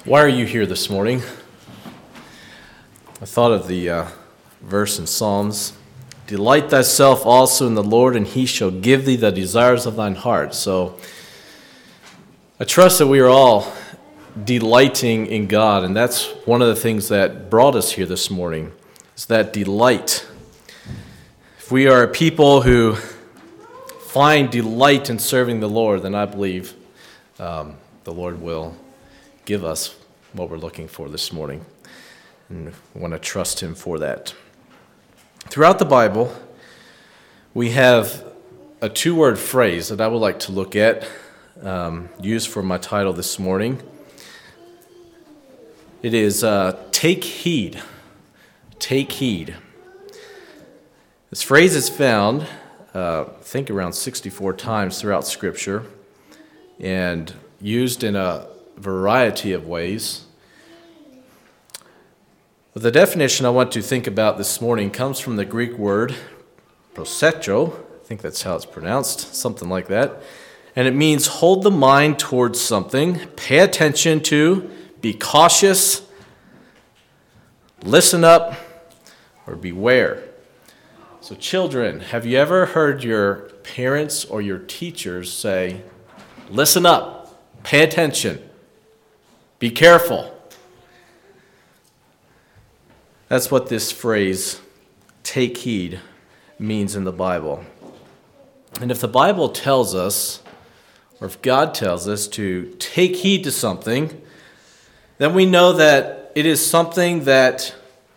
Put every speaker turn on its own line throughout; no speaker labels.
Why are you here this morning? I thought of the verse in Psalms, "Delight thyself also in the Lord, and he shall give thee the desires of thine heart." So I trust that we are all delighting in God, and that's one of the things that brought us here this morning, is that delight. If we are a people who find delight in serving the Lord, then I believe the Lord will give us what we're looking for this morning, and we want to trust him for that. Throughout the Bible, we have a two-word phrase that I would like to look at, used for my title this morning. It is take heed. Take heed. This phrase is found, I think, around 64 times throughout Scripture, and used in a variety of ways. But the definition I want to think about this morning comes from the Greek word prosetro. I think that's how it's pronounced, something like that. And it means hold the mind towards something, pay attention to, be cautious, listen up, or beware. So children, have you ever heard your parents or your teachers say, listen up, pay attention, be careful? That's what this phrase, take heed, means in the Bible. And if the Bible tells us, or if God tells us to take heed to something, then we know that it is something that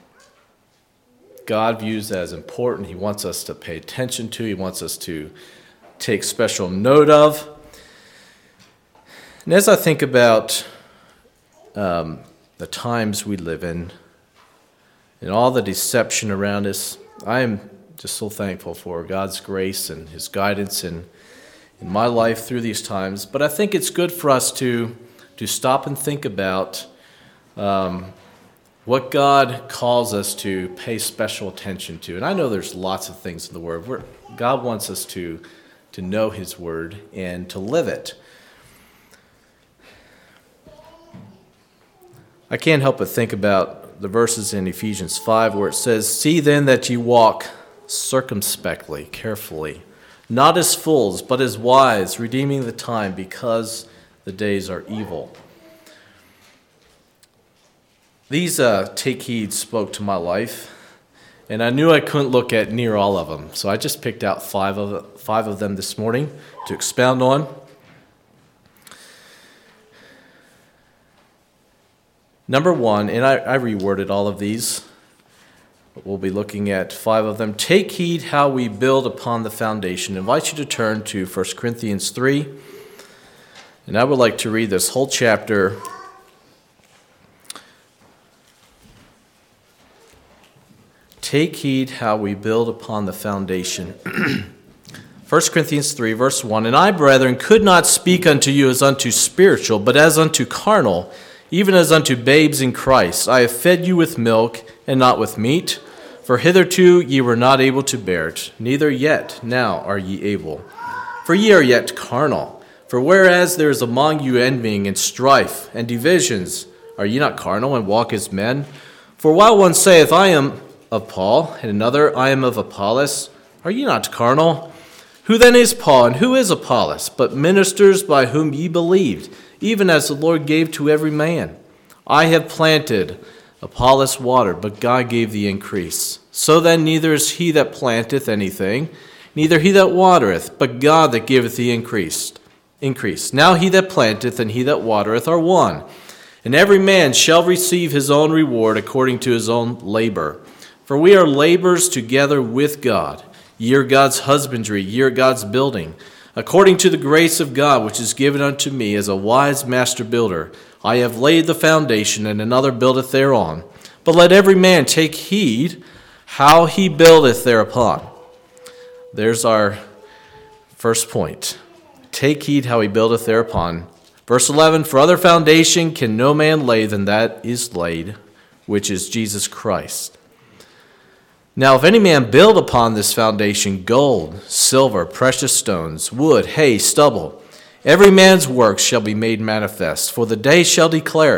God views as important. He wants us to pay attention to. He wants us to take special note of. And as I think about the times we live in and all the deception around us, I am just so thankful for God's grace and his guidance in my life through these times. But I think it's good for us to stop and think about what God calls us to pay special attention to. And I know there's lots of things in the Word where God wants us to know his Word and to live it. I can't help but think about the verses in Ephesians 5 where it says, "See then that ye walk circumspectly, carefully, not as fools, but as wise, redeeming the time, because the days are evil." These take heed spoke to my life, and I knew I couldn't look at near all of them, so I just picked out five of them this morning to expound on. Number one, and I reworded all of these, but we'll be looking at 5 of them. Take heed how we build upon the foundation. I invite you to turn to 1 Corinthians 3, and I would like to read this whole chapter. Take heed how we build upon the foundation. 1 Corinthians 3, verse 1, "And I, brethren, could not speak unto you as unto spiritual, but as unto carnal, even as unto babes in Christ. I have fed you with milk, and not with meat, for hitherto ye were not able to bear it, neither yet now are ye able. For ye are yet carnal. For whereas there is among you envying and strife and divisions, are ye not carnal and walk as men? For while one saith, I am of Paul, and another, I am of Apollos, are ye not carnal? Who then is Paul, and who is Apollos, but ministers by whom ye believed, even as the Lord gave to every man? I have planted, Apollos watered, but God gave the increase. So then neither is he that planteth anything, neither he that watereth, but God that giveth the increase. Now he that planteth and he that watereth are one, and every man shall receive his own reward according to his own labor. For we are laborers together with God. Ye are God's husbandry, ye are God's building. According to the grace of God which is given unto me as a wise master builder, I have laid the foundation, and another buildeth thereon. But let every man take heed how he buildeth thereupon." There's our first point. Take heed how he buildeth thereupon. Verse 11, "For other foundation can no man lay than that is laid, which is Jesus Christ. Now if any man build upon this foundation gold, silver, precious stones, wood, hay, stubble, every man's work shall be made manifest, for the day shall declare it,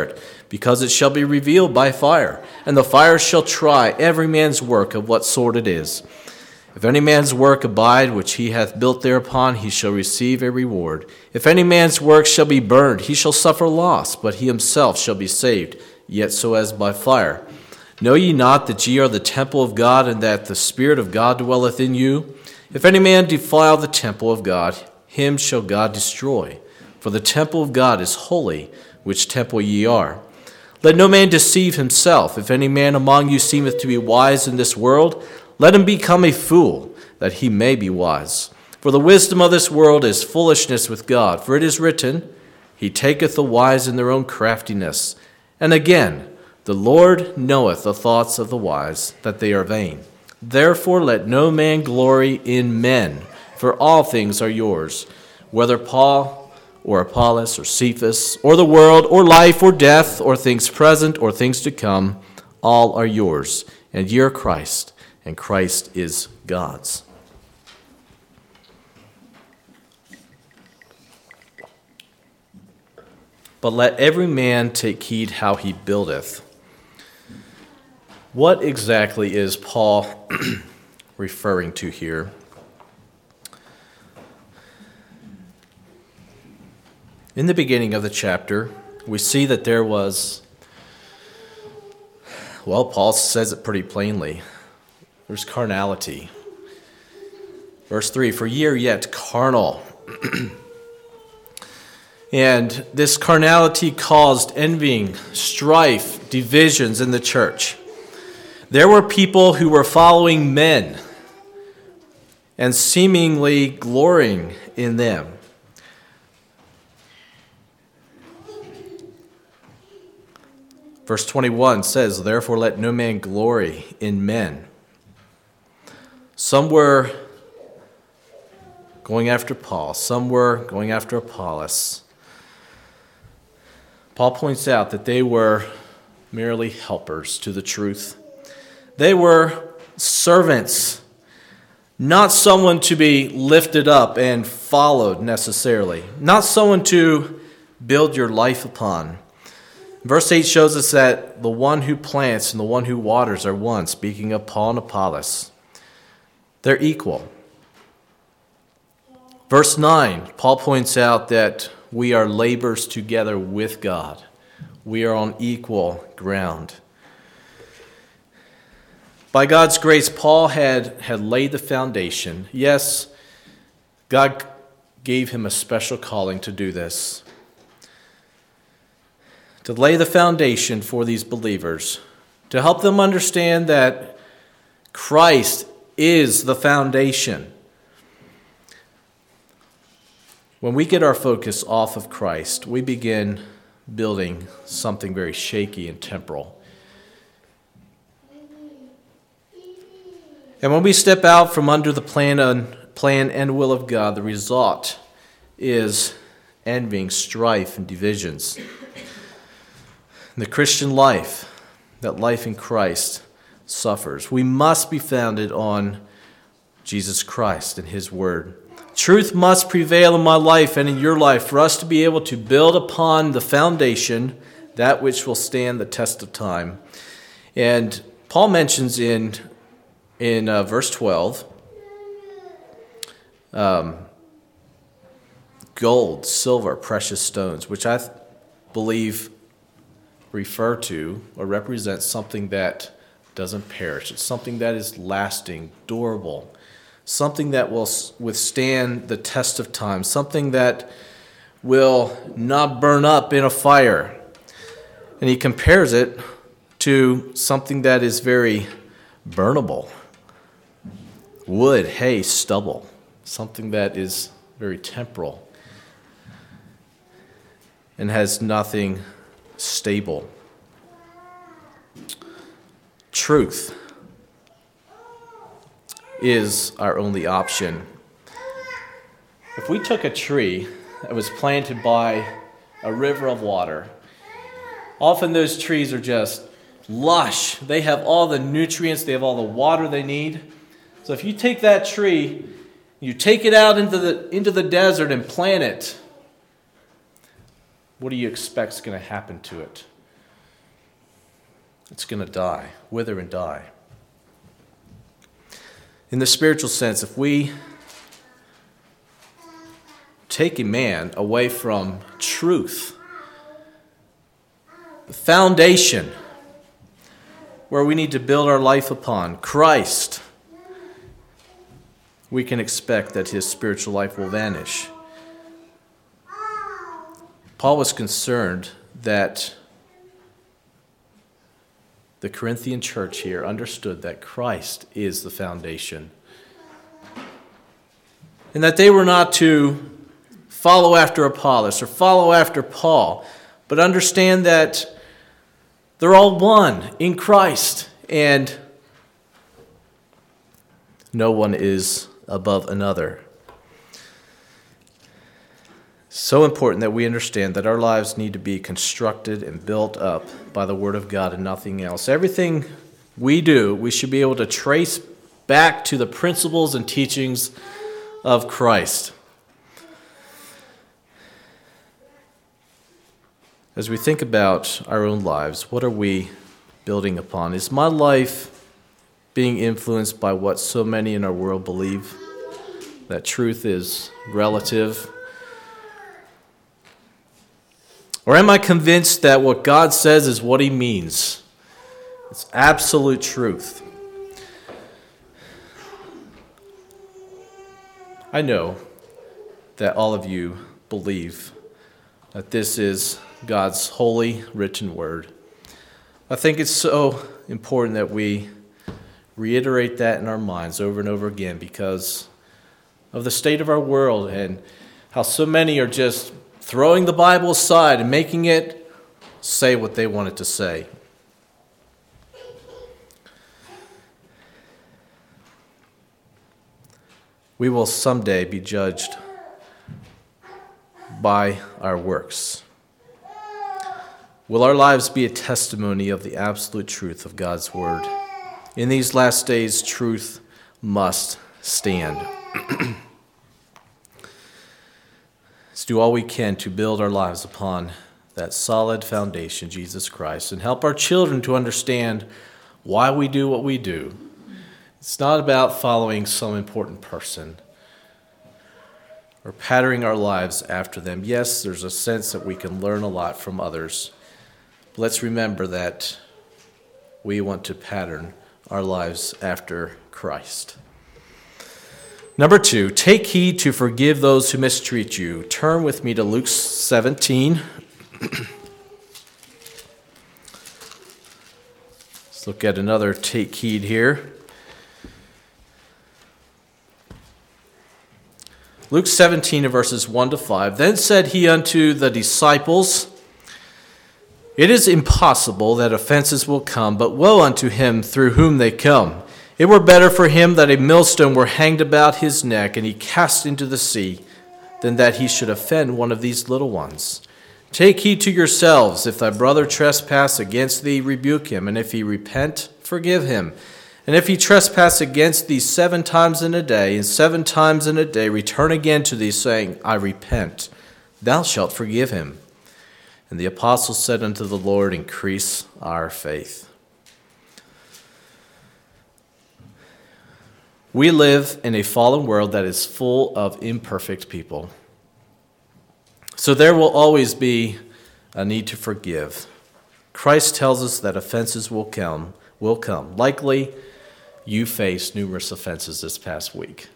because it shall be revealed by fire, and the fire shall try every man's work of what sort it is. If any man's work abide which he hath built thereupon, he shall receive a reward. If any man's work shall be burned, he shall suffer loss, but he himself shall be saved, yet so as by fire. Know ye not that ye are the temple of God, and that the Spirit of God dwelleth in you? If any man defile the temple of God, him shall God destroy. For the temple of God is holy, which temple ye are. Let no man deceive himself. If any man among you seemeth to be wise in this world, let him become a fool, that he may be wise. For the wisdom of this world is foolishness with God. For it is written, He taketh the wise in their own craftiness. And again, the Lord knoweth the thoughts of the wise, that they are vain. Therefore let no man glory in men, for all things are yours, whether Paul or Apollos or Cephas, or the world, or life, or death, or things present, or things to come, all are yours, and ye are Christ, and Christ is God's. But let every man take heed how he buildeth. What exactly is Paul referring to here? In the beginning of the chapter, we see that there was, well, Paul says it pretty plainly. There's carnality. Verse 3, for ye are yet carnal. And this carnality caused envying, strife, divisions in the church. There were people who were following men and seemingly glorying in them. Verse 21 says, therefore let no man glory in men. Some were going after Paul. Some were going after Apollos. Paul points out that they were merely helpers to the truth. They were servants, not someone to be lifted up and followed necessarily, not someone to build your life upon. Verse 8 shows us that the one who plants and the one who waters are one, speaking of Paul and Apollos. They're equal. Verse 9, Paul points out that we are laborers together with God. We are on equal ground. By God's grace, Paul had laid the foundation. Yes, God gave him a special calling to do this, to lay the foundation for these believers, to help them understand that Christ is the foundation. When we get our focus off of Christ, we begin building something very shaky and temporal. And when we step out from under the plan and will of God, the result is envying, strife, and divisions. The Christian life, that life in Christ, suffers. We must be founded on Jesus Christ and His Word. Truth must prevail in my life and in your life for us to be able to build upon the foundation, that which will stand the test of time. And Paul mentions in verse 12, gold, silver, precious stones, which I believe refer to or represent something that doesn't perish. It's something that is lasting, durable, something that will withstand the test of time, something that will not burn up in a fire. And he compares it to something that is very burnable. Wood, hay, stubble, something that is very temporal and has nothing stable. Truth is our only option. If we took a tree that was planted by a river of water, often those trees are just lush. They have all the nutrients, they have all the water they need. So if you take that tree, you take it out into the desert and plant it, what do you expect is going to happen to it? It's going to die, wither and die. In the spiritual sense, if we take a man away from truth, the foundation where we need to build our life upon, Christ, we can expect that his spiritual life will vanish. Paul was concerned that the Corinthian church here understood that Christ is the foundation, and that they were not to follow after Apollos or follow after Paul, but understand that they're all one in Christ, and no one is above another. So important that we understand that our lives need to be constructed and built up by the Word of God and nothing else. Everything we do, we should be able to trace back to the principles and teachings of Christ. As we think about our own lives, what are we building upon? Is my life being influenced by what so many in our world believe? That truth is relative? Or am I convinced that what God says is what he means? It's absolute truth. I know that all of you believe that this is God's holy written word. I think it's so important that we reiterate that in our minds over and over again because of the state of our world and how so many are just throwing the Bible aside and making it say what they want it to say. We will someday be judged by our works. Will our lives be a testimony of the absolute truth of God's word? In these last days, truth must stand. Let's do all we can to build our lives upon that solid foundation, Jesus Christ, and help our children to understand why we do what we do. It's not about following some important person or patterning our lives after them. Yes, there's a sense that we can learn a lot from others. But let's remember that we want to pattern our lives after Christ. Number 2, take heed to forgive those who mistreat you. Turn with me to Luke 17. Let's look at another take heed here. Luke 17, verses 1 to 5. Then said he unto the disciples, It is impossible that offenses will come, but woe unto him through whom they come. It were better for him that a millstone were hanged about his neck, and he cast into the sea, than that he should offend one of these little ones. Take heed to yourselves. If thy brother trespass against thee, rebuke him, and if he repent, forgive him. And if he trespass against thee 7 times in a day, and 7 times in a day return again to thee, saying, I repent, thou shalt forgive him. And the apostles said unto the Lord, Increase our faith. We live in a fallen world that is full of imperfect people. So there will always be a need to forgive. Christ tells us that offenses will come. Likely, you faced numerous offenses this past week.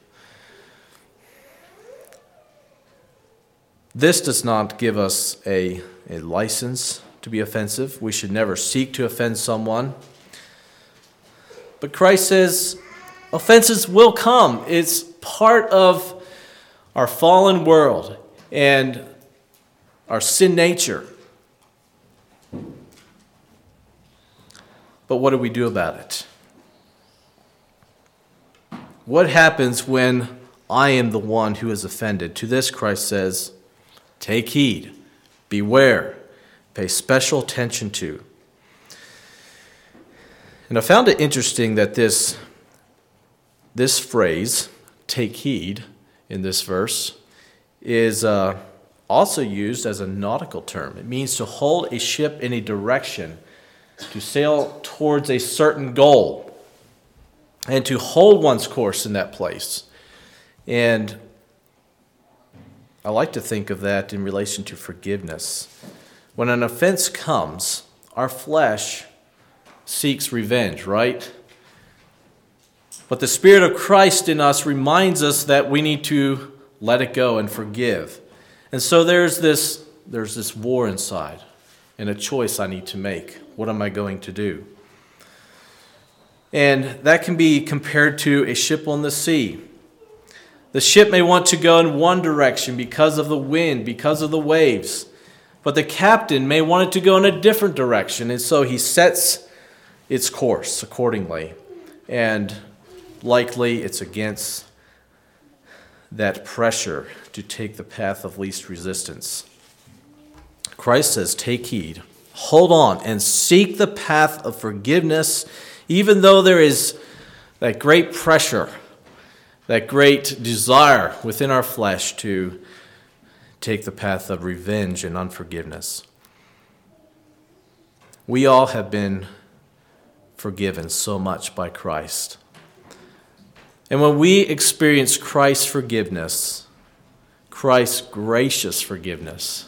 This does not give us a license to be offensive. We should never seek to offend someone. But Christ says offenses will come. It's part of our fallen world and our sin nature. But what do we do about it? What happens when I am the one who is offended? To this, Christ says, take heed, beware, pay special attention to. And I found it interesting that this phrase, take heed, in this verse, is also used as a nautical term. It means to hold a ship in a direction to sail towards a certain goal, and to hold one's course in that place. And I like to think of that in relation to forgiveness. When an offense comes, our flesh seeks revenge, right? But the Spirit of Christ in us reminds us that we need to let it go and forgive. And so there's this war inside and a choice I need to make. What am I going to do? And that can be compared to a ship on the sea. The ship may want to go in one direction because of the wind, because of the waves. But the captain may want it to go in a different direction. And so he sets its course accordingly. And likely it's against that pressure to take the path of least resistance. Christ says, take heed, hold on, and seek the path of forgiveness, even though there is that great pressure, that great desire within our flesh to take the path of revenge and unforgiveness. We all have been forgiven so much by Christ. And when we experience Christ's forgiveness, Christ's gracious forgiveness,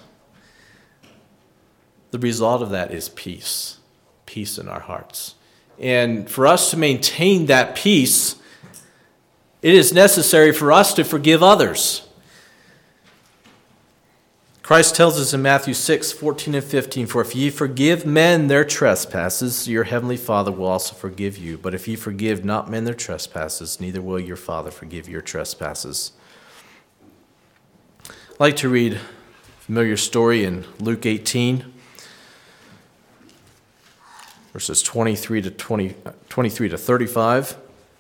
the result of that is peace in our hearts. And for us to maintain that peace, it is necessary for us to forgive others. Christ tells us in Matthew 6:14 and 15, for if ye forgive men their trespasses, your heavenly Father will also forgive you. But if ye forgive not men their trespasses, neither will your Father forgive your trespasses. I'd like to read a familiar story in Luke 18. Verses 23 to 35.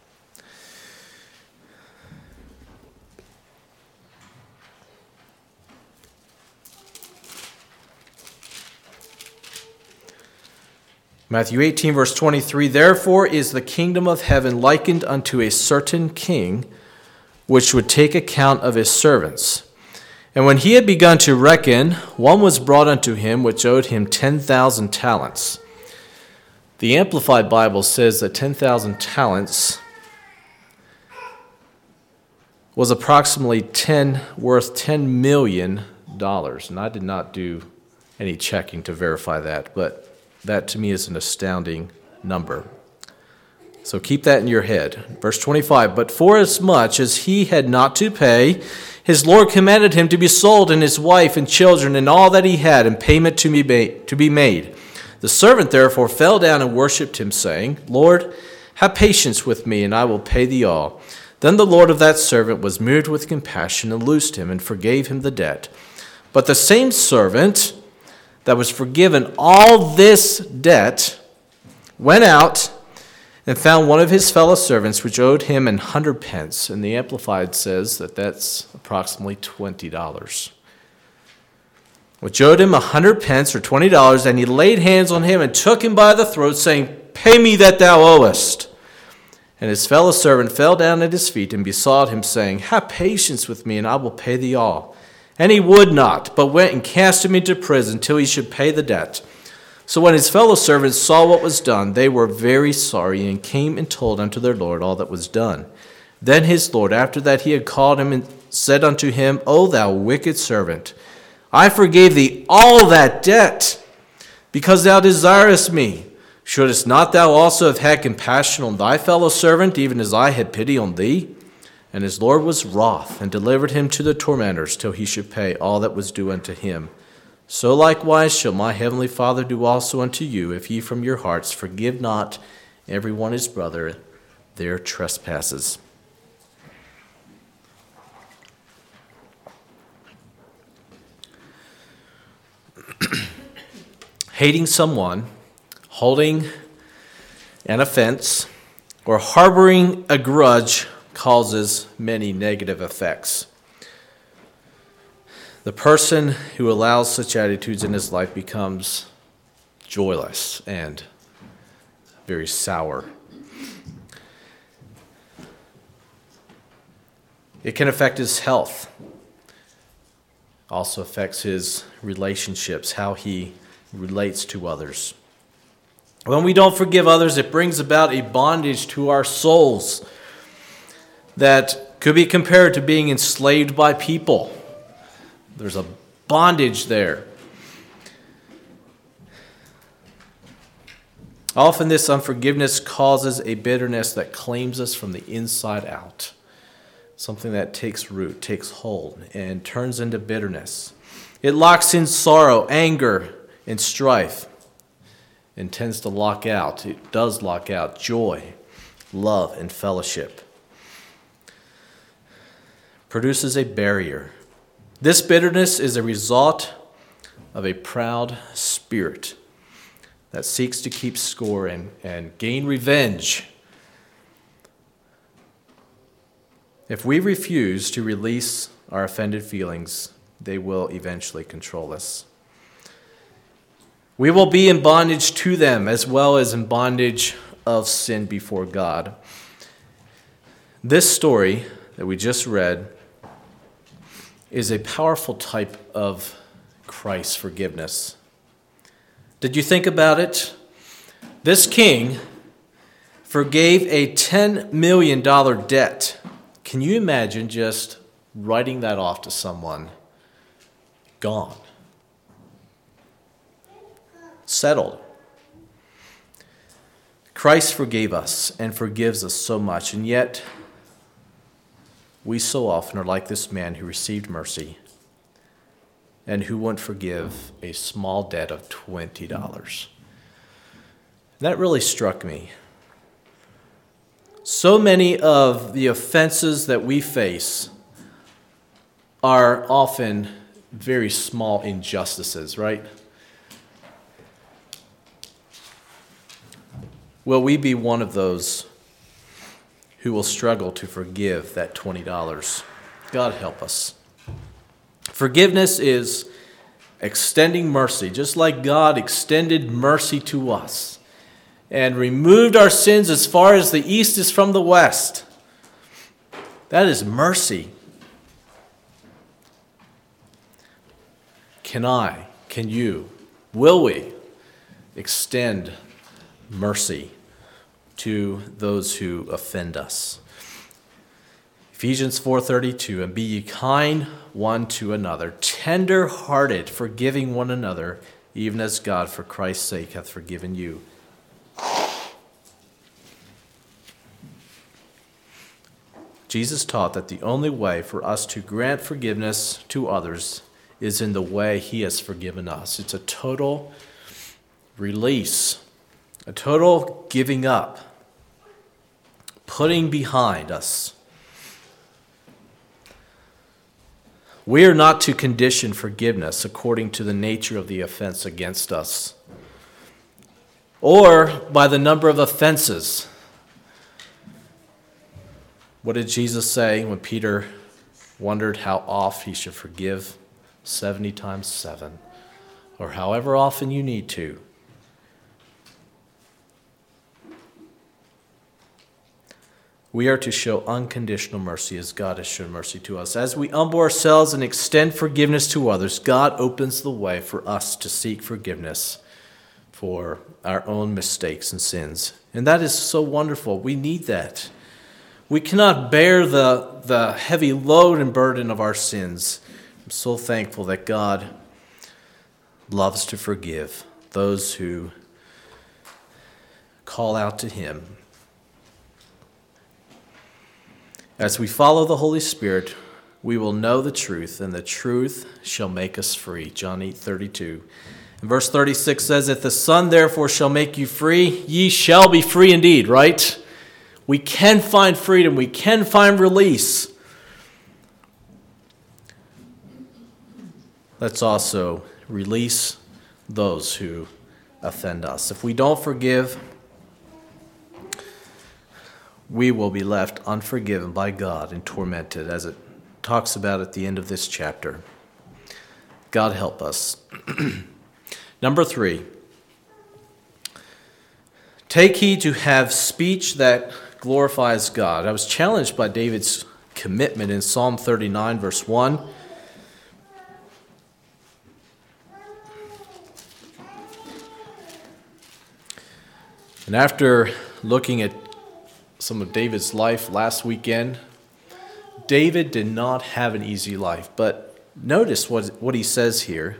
Matthew 18, verse 23, therefore is the kingdom of heaven likened unto a certain king, which would take account of his servants. And when he had begun to reckon, one was brought unto him, which owed him 10,000 talents. The Amplified Bible says that 10,000 talents was approximately worth $10 million. And I did not do any checking to verify that, but that to me is an astounding number. So keep that in your head. Verse 25, but forasmuch as he had not to pay, his Lord commanded him to be sold, and his wife and children and all that he had, and payment to be made. The servant therefore fell down and worshipped him, saying, Lord, have patience with me, and I will pay thee all. Then the Lord of that servant was moved with compassion, and loosed him, and forgave him the debt. But the same servant that was forgiven all this debt went out and found one of his fellow servants, which owed him 100 pence. And the Amplified says that that's approximately $20. Which owed him 100 pence or $20, and he laid hands on him and took him by the throat, saying, pay me that thou owest. And his fellow servant fell down at his feet and besought him, saying, have patience with me, and I will pay thee all. And he would not, but went and cast him into prison till he should pay the debt. So when his fellow servants saw what was done, they were very sorry, and came and told unto their Lord all that was done. Then his Lord, after that he had called him, and said unto him, O thou wicked servant, I forgave thee all that debt, because thou desirest me. Shouldest not thou also have had compassion on thy fellow servant, even as I had pity on thee? And his Lord was wroth, and delivered him to the tormentors, till he should pay all that was due unto him. So likewise shall my heavenly Father do also unto you, if ye from your hearts forgive not every one his brother their trespasses. Hating someone, holding an offense, or harboring a grudge causes many negative effects. The person who allows such attitudes in his life becomes joyless and very sour. It can affect his health. Also affects his relationships, how he relates to others. When we don't forgive others, it brings about a bondage to our souls that could be compared to being enslaved by people. There's a bondage there. Often this unforgiveness causes a bitterness that claims us from the inside out. Something that takes root, takes hold, and turns into bitterness. It locks in sorrow, anger, and strife, and tends to lock out. It does lock out joy, love, and fellowship. Produces a barrier. This bitterness is a result of a proud spirit that seeks to keep score and gain revenge. If we refuse to release our offended feelings, they will eventually control us. We will be in bondage to them as well as in bondage of sin before God. This story that we just read is a powerful type of Christ's forgiveness. Did you think about it? This king forgave a $10 million debt. Can you imagine just writing that off to someone? Gone. Settled. Christ forgave us and forgives us so much, and yet we so often are like this man who received mercy and who wouldn't forgive a small debt of $20. That really struck me. So many of the offenses that we face are often very small injustices, right? Will we be one of those who will struggle to forgive that $20? God help us. Forgiveness is extending mercy, just like God extended mercy to us and removed our sins as far as the east is from the west. That is mercy. Can you, will we extend mercy to those who offend us? Ephesians 4:32, and be ye kind one to another, tender-hearted, forgiving one another, even as God for Christ's sake hath forgiven you. Jesus taught that the only way for us to grant forgiveness to others is in the way he has forgiven us. It's a total release, a total giving up, putting behind us. We are not to condition forgiveness according to the nature of the offense against us or by the number of offenses. What did Jesus say when Peter wondered how oft he should forgive? 70 times 7, or however often you need to. We are to show unconditional mercy as God has shown mercy to us. As we humble ourselves and extend forgiveness to others, God opens the way for us to seek forgiveness for our own mistakes and sins. And that is so wonderful. We need that. We cannot bear the heavy load and burden of our sins. I'm so thankful that God loves to forgive those who call out to him. As we follow the Holy Spirit, we will know the truth, and the truth shall make us free. John 8:32. And verse 36 says, if the Son therefore shall make you free, ye shall be free indeed, right? We can find freedom. We can find release. Let's also release those who offend us. If we don't forgive, we will be left unforgiven by God and tormented, as it talks about at the end of this chapter. God help us. Number 3, take heed to have speech that glorifies God. I was challenged by David's commitment in Psalm 39, verse 1. And after looking at some of David's life last weekend, David did not have an easy life. But notice what he says here.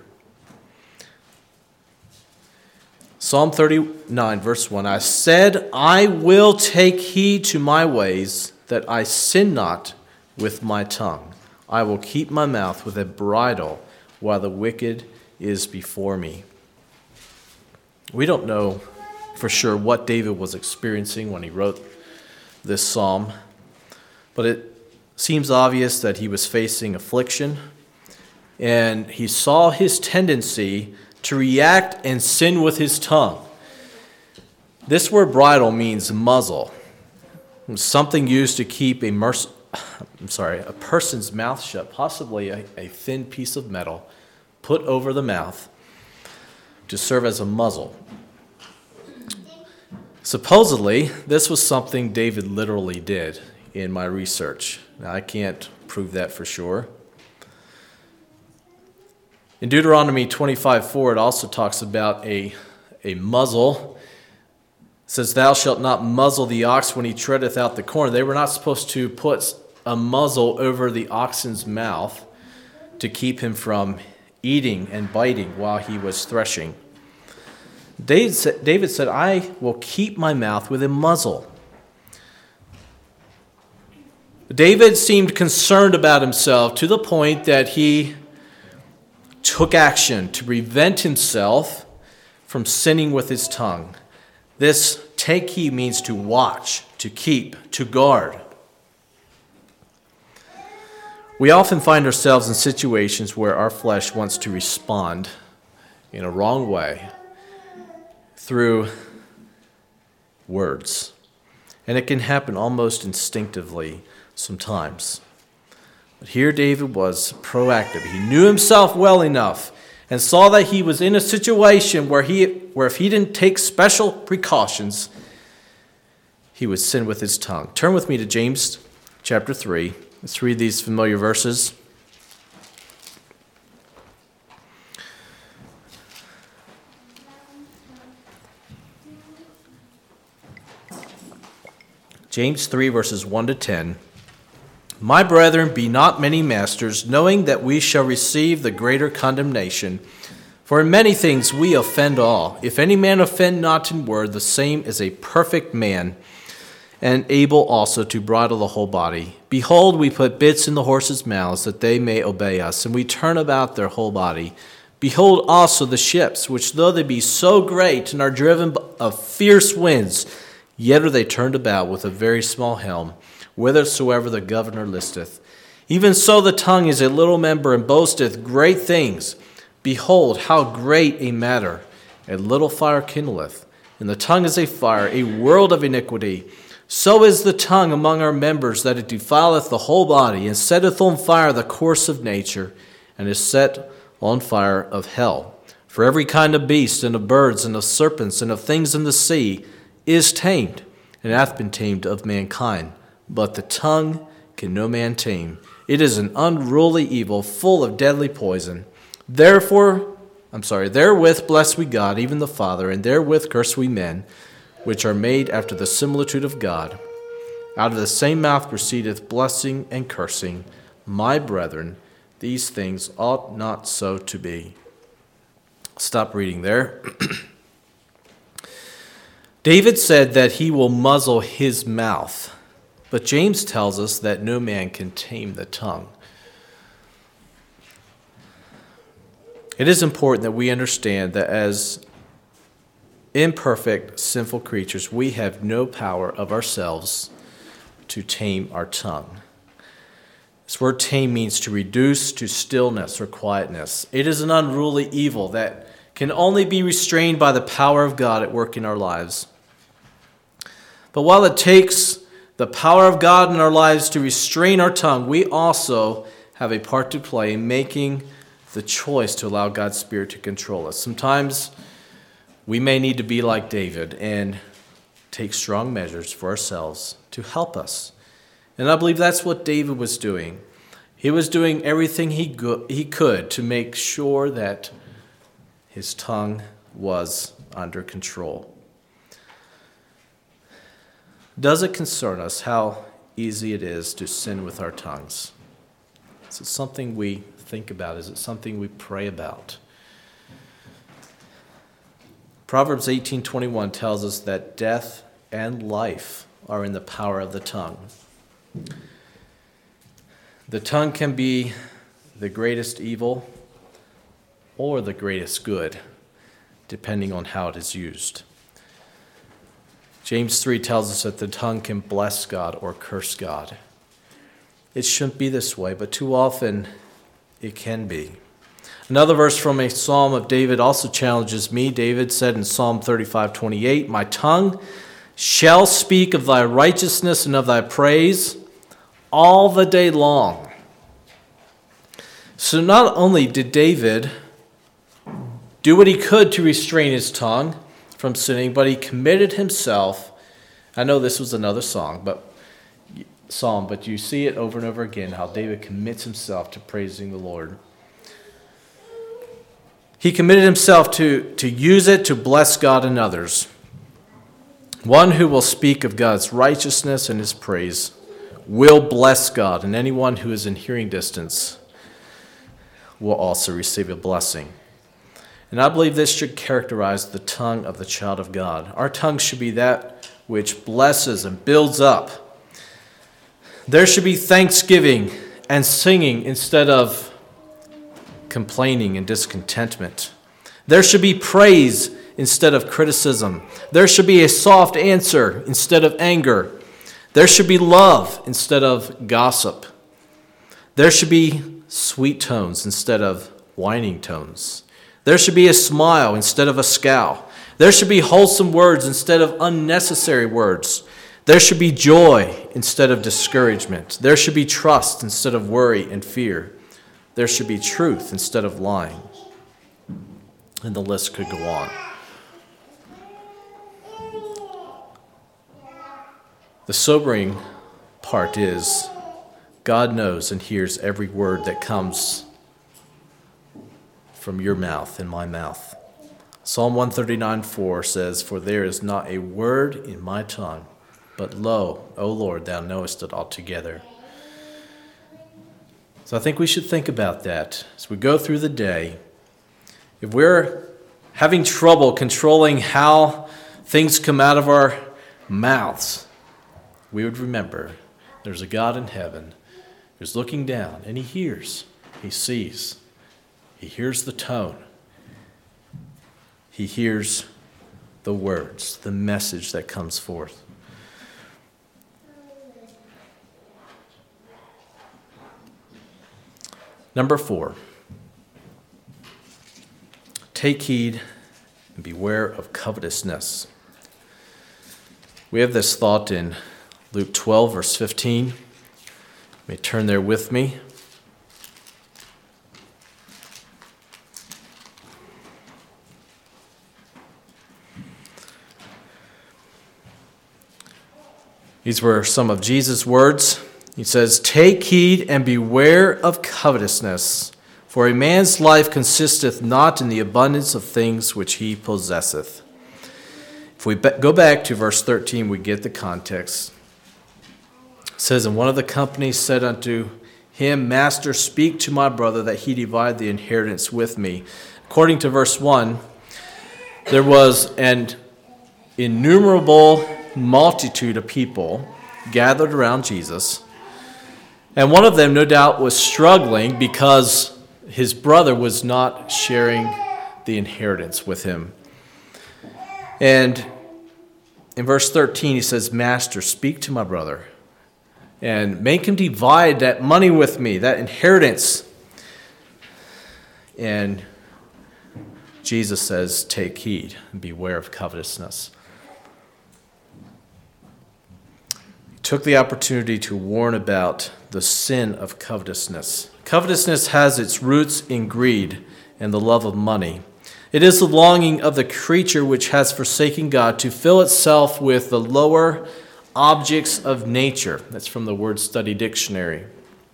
Psalm 39, verse 1, I said, I will take heed to my ways, that I sin not with my tongue. I will keep my mouth with a bridle while the wicked is before me. We don't know for sure what David was experiencing when he wrote this psalm, but it seems obvious that he was facing affliction, and he saw his tendency to react and sin with his tongue. This word bridle means muzzle, something used to keep a person's mouth shut, possibly a thin piece of metal put over the mouth to serve as a muzzle. Supposedly, this was something David literally did in my research. Now, I can't prove that for sure. In Deuteronomy 25:4, it also talks about a muzzle. It says, thou shalt not muzzle the ox when he treadeth out the corn. They were not supposed to put a muzzle over the oxen's mouth to keep him from eating and biting while he was threshing. David said, I will keep my mouth with a muzzle. David seemed concerned about himself to the point that he took action to prevent himself from sinning with his tongue. This take heed means to watch, to keep, to guard. We often find ourselves in situations where our flesh wants to respond in a wrong way through words. And it can happen almost instinctively sometimes. But here David was proactive. He knew himself well enough and saw that he was in a situation where if he didn't take special precautions, he would sin with his tongue. Turn with me to James chapter 3. Let's read these familiar verses. James 3, verses 1 to 10. My brethren, be not many masters, knowing that we shall receive the greater condemnation. For in many things we offend all. If any man offend not in word, the same is a perfect man, and able also to bridle the whole body. Behold, we put bits in the horses' mouths, that they may obey us, and we turn about their whole body. Behold also the ships, which though they be so great and are driven of fierce winds, yet are they turned about with a very small helm, whithersoever the governor listeth. Even so the tongue is a little member, and boasteth great things. Behold, how great a matter a little fire kindleth. And the tongue is a fire, a world of iniquity. So is the tongue among our members, that it defileth the whole body, and setteth on fire the course of nature, and is set on fire of hell. For every kind of beast, and of birds, and of serpents, and of things in the sea, is tamed, and hath been tamed of mankind. But the tongue can no man tame. It is an unruly evil, full of deadly poison. Therewith bless we God, even the Father, and therewith curse we men, which are made after the similitude of God. Out of the same mouth proceedeth blessing and cursing. My brethren, these things ought not so to be. Stop reading there. David said that he will muzzle his mouth, but James tells us that no man can tame the tongue. It is important that we understand that as imperfect, sinful creatures, we have no power of ourselves to tame our tongue. This word tame means to reduce to stillness or quietness. It is an unruly evil that can only be restrained by the power of God at work in our lives. But while it takes the power of God in our lives to restrain our tongue, we also have a part to play in making the choice to allow God's Spirit to control us. Sometimes we may need to be like David and take strong measures for ourselves to help us. And I believe that's what David was doing. He was doing everything he could to make sure that his tongue was under control. Does it concern us how easy it is to sin with our tongues? Is it something we think about? Is it something we pray about? Proverbs 18:21 tells us that death and life are in the power of the tongue. The tongue can be the greatest evil or the greatest good, depending on how it is used. James 3 tells us that the tongue can bless God or curse God. It shouldn't be this way, but too often it can be. Another verse from a Psalm of David also challenges me. David said in Psalm 35:28, "My tongue shall speak of thy righteousness and of thy praise all the day long." So not only did David do what he could to restrain his tongue from sinning, but he committed himself. I know this was another psalm, but you see it over and over again, how David commits himself to praising the Lord. He committed himself to use it to bless God and others. One who will speak of God's righteousness and his praise will bless God, and anyone who is in hearing distance will also receive a blessing. And I believe this should characterize the tongue of the child of God. Our tongue should be that which blesses and builds up. There should be thanksgiving and singing instead of complaining and discontentment. There should be praise instead of criticism. There should be a soft answer instead of anger. There should be love instead of gossip. There should be sweet tones instead of whining tones. There should be a smile instead of a scowl. There should be wholesome words instead of unnecessary words. There should be joy instead of discouragement. There should be trust instead of worry and fear. There should be truth instead of lying. And the list could go on. The sobering part is God knows and hears every word that comes from your mouth and my mouth. Psalm 139:4 says, "For there is not a word in my tongue, but lo, O Lord, thou knowest it altogether." So I think we should think about that as we go through the day. If we're having trouble controlling how things come out of our mouths, we would remember there's a God in heaven who's looking down, and he hears, he sees, he hears the tone, he hears the words, the message that comes forth. Number 4, take heed and beware of covetousness. We have this thought in Luke 12, verse 15. You may turn there with me. These were some of Jesus' words. He says, "Take heed and beware of covetousness, for a man's life consisteth not in the abundance of things which he possesseth." If we go back to verse 13, we get the context. It says, "And one of the company said unto him, Master, speak to my brother that he divide the inheritance with me." According to verse 1, there was an innumerable multitude of people gathered around Jesus. And one of them, no doubt, was struggling because his brother was not sharing the inheritance with him. And in verse 13, he says, "Master, speak to my brother and make him divide that money with me, that inheritance." And Jesus says, "Take heed and beware of covetousness." He took the opportunity to warn about the sin of covetousness. Covetousness has its roots in greed and the love of money. It is the longing of the creature which has forsaken God to fill itself with the lower objects of nature. That's from the Word Study Dictionary.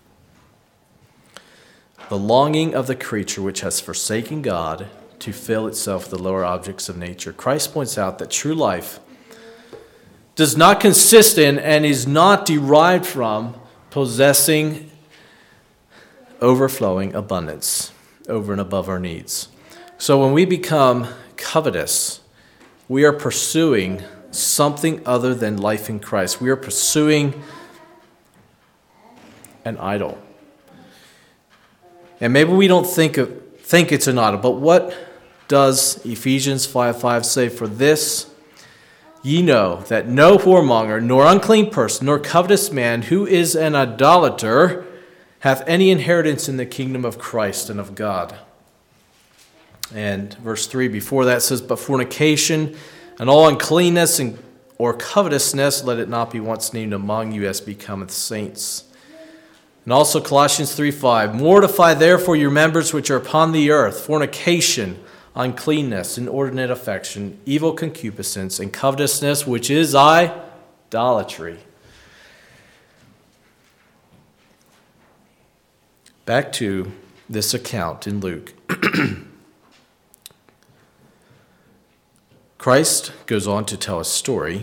The longing of the creature which has forsaken God to fill itself with the lower objects of nature. Christ points out that true life does not consist in and is not derived from possessing overflowing abundance over and above our needs. So when we become covetous, we are pursuing something other than life in Christ. We are pursuing an idol. And maybe we don't think it's an idol, but what does Ephesians 5:5 say? For this ye know that no whoremonger, nor unclean person, nor covetous man who is an idolater hath any inheritance in the kingdom of Christ and of God. And verse 3 before that says, but fornication and all uncleanness or covetousness, let it not be once named among you as becometh saints. And also Colossians 3:5, mortify therefore your members which are upon the earth, fornication, uncleanness, inordinate affection, evil concupiscence, and covetousness, which is idolatry. Back to this account in Luke. Christ goes on to tell a story.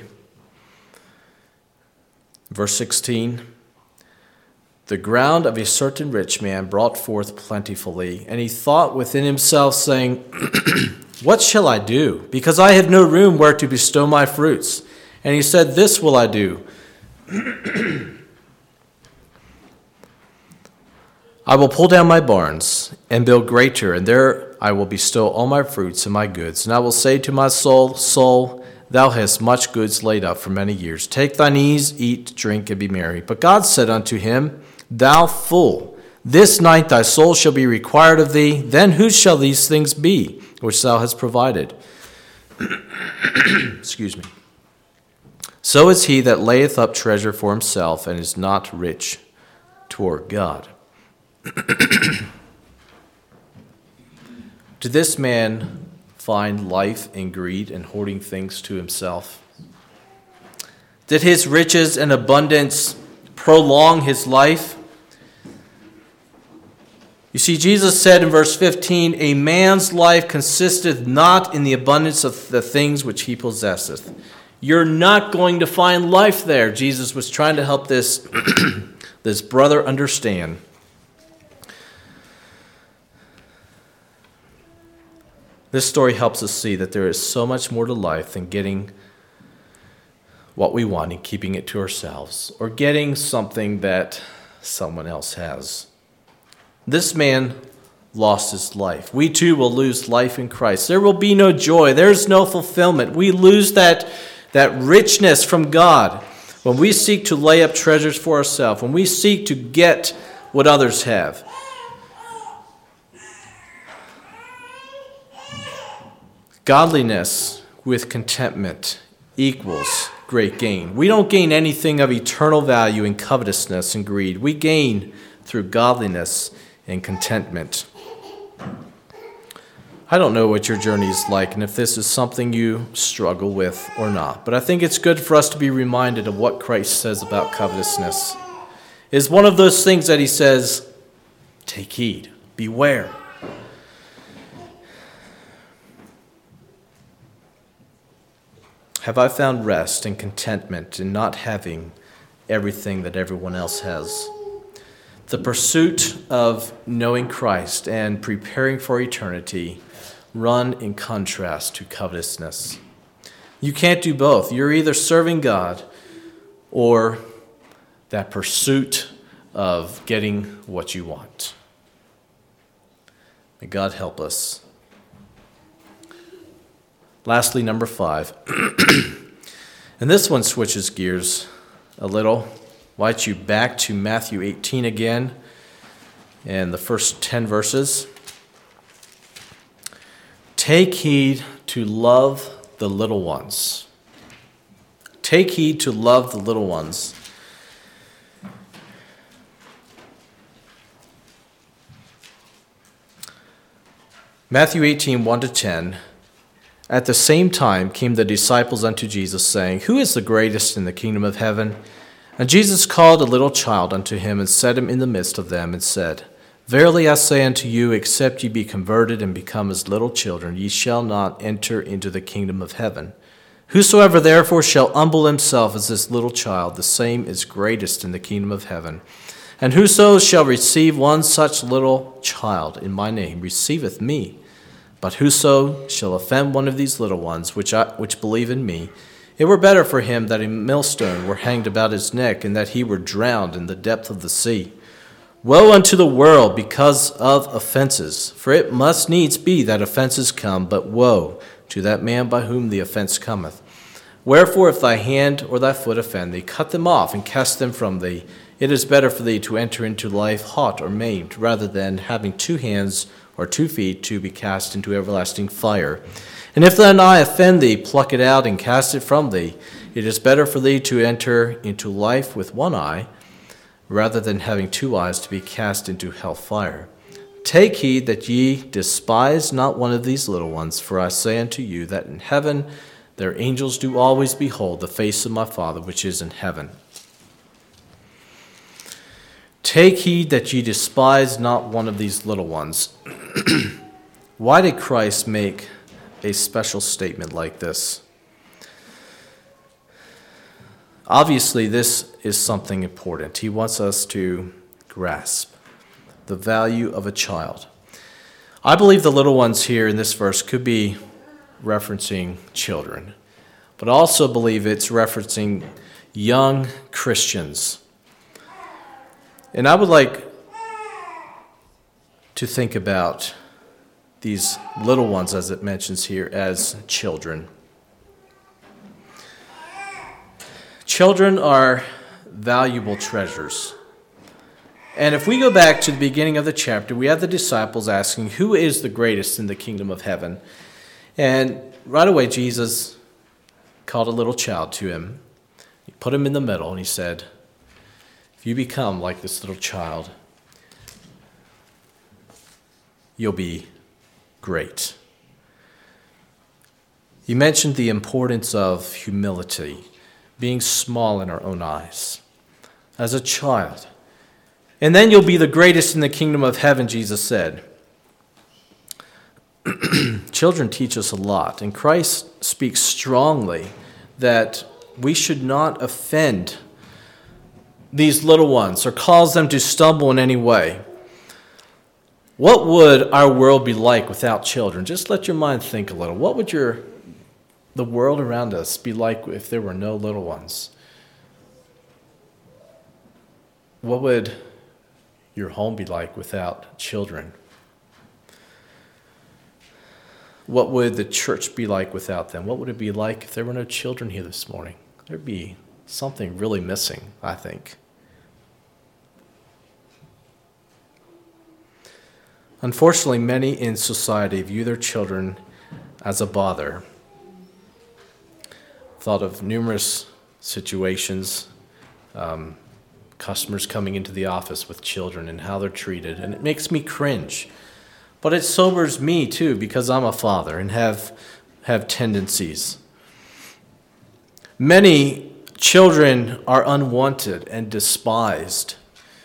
Verse 16, the ground of a certain rich man brought forth plentifully, and he thought within himself, saying, what shall I do? Because I have no room where to bestow my fruits. And he said, this will I do. I will pull down my barns and build greater, and there I will bestow all my fruits and my goods. And I will say to my soul, soul, thou hast much goods laid up for many years. Take thine ease, eat, drink, and be merry. But God said unto him, thou fool, this night thy soul shall be required of thee. Then whose shall these things be, which thou hast provided? Excuse me. So is he that layeth up treasure for himself, and is not rich toward God. Did this man find life in greed and hoarding things to himself? Did his riches and abundance prolong his life? You see, Jesus said in verse 15, a man's life consisteth not in the abundance of the things which he possesseth. You're not going to find life there. Jesus was trying to help this, this brother understand. This story helps us see that there is so much more to life than getting what we want and keeping it to ourselves, or getting something that someone else has. This man lost his life. We too will lose life in Christ. There will be no joy. There's no fulfillment. We lose that richness from God when we seek to lay up treasures for ourselves, when we seek to get what others have. Godliness with contentment equals great gain. We don't gain anything of eternal value in covetousness and greed. We gain through godliness and contentment. I don't know what your journey is like and if this is something you struggle with or not, but I think it's good for us to be reminded of what Christ says about covetousness. It's one of those things that he says, take heed, beware. Have I found rest and contentment in not having everything that everyone else has? The pursuit of knowing Christ and preparing for eternity run in contrast to covetousness. You can't do both. You're either serving God or that pursuit of getting what you want. May God help us. Lastly, number 5. And this one switches gears a little. I'll invite you back to Matthew 18 again and the first 10 verses. Take heed to love the little ones. Take heed to love the little ones. Matthew 18, 1-10. At the same time came the disciples unto Jesus, saying, who is the greatest in the kingdom of heaven? And Jesus called a little child unto him, and set him in the midst of them, and said, verily I say unto you, except ye be converted and become as little children, ye shall not enter into the kingdom of heaven. Whosoever therefore shall humble himself as this little child, the same is greatest in the kingdom of heaven. And whoso shall receive one such little child in my name receiveth me. But whoso shall offend one of these little ones which believe in me, it were better for him that a millstone were hanged about his neck, and that he were drowned in the depth of the sea. Woe unto the world because of offenses! For it must needs be that offenses come, but woe to that man by whom the offense cometh. Wherefore, if thy hand or thy foot offend thee, cut them off and cast them from thee. It is better for thee to enter into life hot or maimed, rather than having 2 hands or 2 feet to be cast into everlasting fire. And if thine eye offend thee, pluck it out and cast it from thee. It is better for thee to enter into life with 1 eye, rather than having 2 eyes to be cast into hell fire. Take heed that ye despise not one of these little ones, for I say unto you that in heaven their angels do always behold the face of my Father which is in heaven. Take heed that ye despise not one of these little ones. Why did Christ make a special statement like this? Obviously, this is something important. He wants us to grasp the value of a child. I believe the little ones here in this verse could be referencing children, but I also believe it's referencing young Christians. And I would like to think about these little ones, as it mentions here, as children. Children are valuable treasures. And if we go back to the beginning of the chapter, we have the disciples asking, who is the greatest in the kingdom of heaven? And right away, Jesus called a little child to him. He put him in the middle, and he said, if you become like this little child, you'll be great. He mentioned the importance of humility, being small in our own eyes, as a child. And then you'll be the greatest in the kingdom of heaven, Jesus said. Children teach us a lot, and Christ speaks strongly that we should not offend these little ones or cause them to stumble in any way. What would our world be like without children? Just let your mind think a little. What would the world around us be like if there were no little ones? What would your home be like without children? What would the church be like without them? What would it be like if there were no children here this morning? There'd be something really missing, I think. Unfortunately, many in society view their children as a bother. Thought of numerous situations, customers coming into the office with children and how they're treated, and it makes me cringe. But it sobers me too, because I'm a father and have tendencies. Many children are unwanted and despised.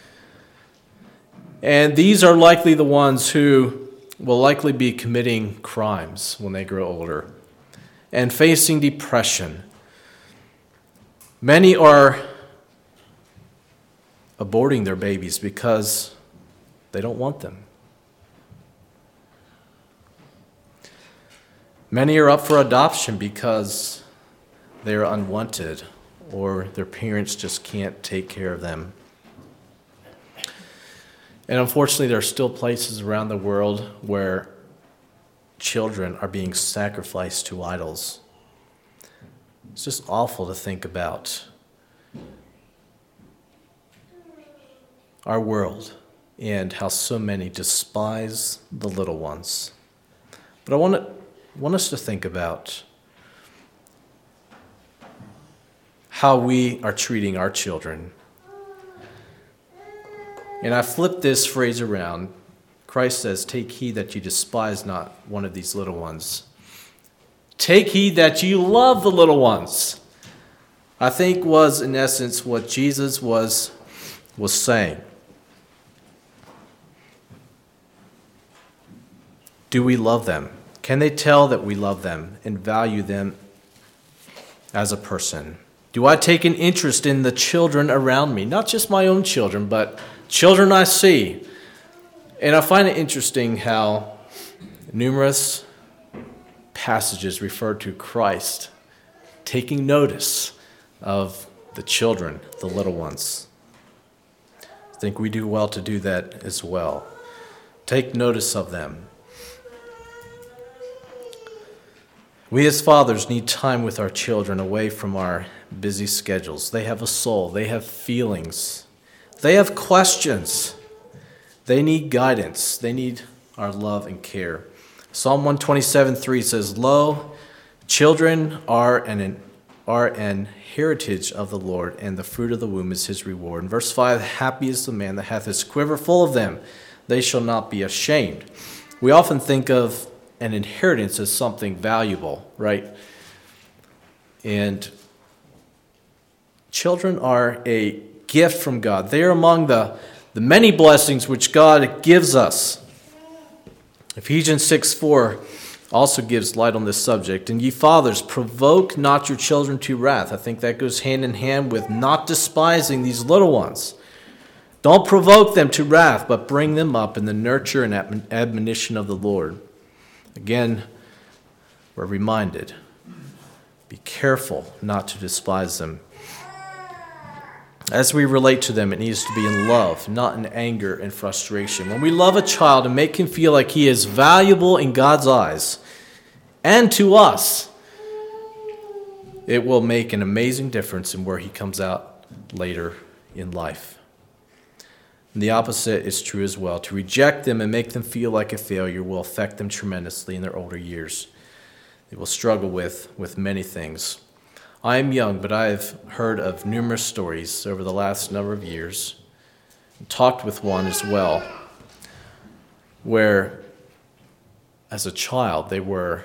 And these are likely the ones who will likely be committing crimes when they grow older and facing depression. Many are aborting their babies because they don't want them. Many are up for adoption because they are unwanted or their parents just can't take care of them. And unfortunately, there are still places around the world where children are being sacrificed to idols. It's just awful to think about our world and how so many despise the little ones. But I want us to think about how we are treating our children. And I flip this phrase around. Christ says, take heed that you despise not one of these little ones. Take heed that you love the little ones. I think was, in essence, what Jesus was saying. Do we love them? Can they tell that we love them and value them as a person? Do I take an interest in the children around me? Not just my own children, but children I see. And I find it interesting how numerous passages refer to Christ taking notice of the children, the little ones. I think we do well to do that as well. Take notice of them. We as fathers need time with our children away from our busy schedules. They have a soul. They have feelings. They have questions. They need guidance. They need our love and care. Psalm 127:3 says, "Lo, children are an heritage of the Lord, and the fruit of the womb is his reward." In verse 5, "Happy is the man that hath his quiver full of them. They shall not be ashamed." We often think of an inheritance as something valuable, right? And children are a gift from God. They are among the many blessings which God gives us. Ephesians 6:4 also gives light on this subject. "And ye fathers, provoke not your children to wrath." I think that goes hand in hand with not despising these little ones. Don't provoke them to wrath, but bring them up in the nurture and admonition of the Lord. Again, we're reminded, be careful not to despise them. As we relate to them, it needs to be in love, not in anger and frustration. When we love a child and make him feel like he is valuable in God's eyes and to us, it will make an amazing difference in where he comes out later in life. And the opposite is true as well. To reject them and make them feel like a failure will affect them tremendously in their older years. They will struggle with many things. I am young, but I have heard of numerous stories over the last number of years, and talked with one as well, where as a child they were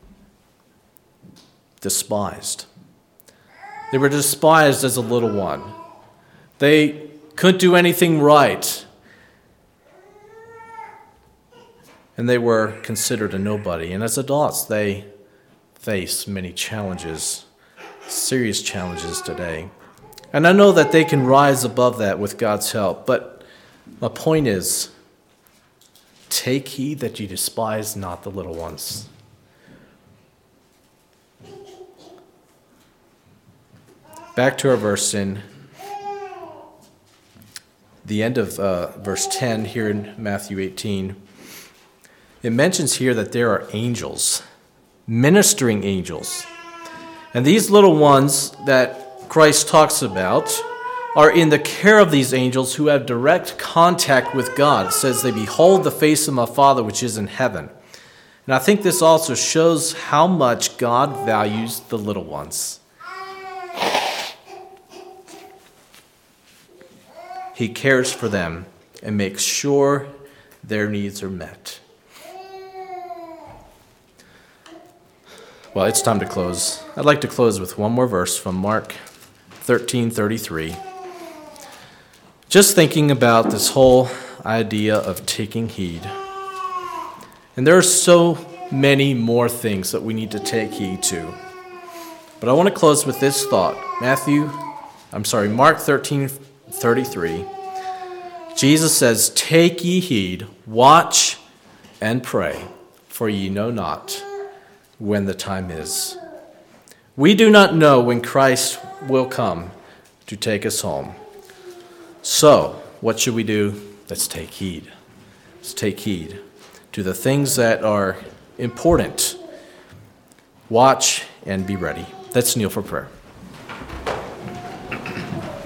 despised. They were despised as a little one. They couldn't do anything right. And they were considered a nobody. And as adults, they face many challenges, serious challenges today. And I know that they can rise above that with God's help. But my point is, take heed that you despise not the little ones. Back to our verse in the end of verse 10 here in Matthew 18. It mentions here that there are angels, ministering angels. And these little ones that Christ talks about are in the care of these angels who have direct contact with God. It says they behold the face of my Father which is in heaven. And I think this also shows how much God values the little ones. He cares for them and makes sure their needs are met. Well, it's time to close. I'd like to close with one more verse from Mark 13:33. Just thinking about this whole idea of taking heed. And there are so many more things that we need to take heed to. But I want to close with this thought. Mark 13:33. Jesus says, "Take ye heed, watch and pray, for ye know not when the time is." We do not know when Christ will come to take us home. So, what should we do? Let's take heed. Let's take heed to the things that are important. Watch and be ready. Let's kneel for prayer.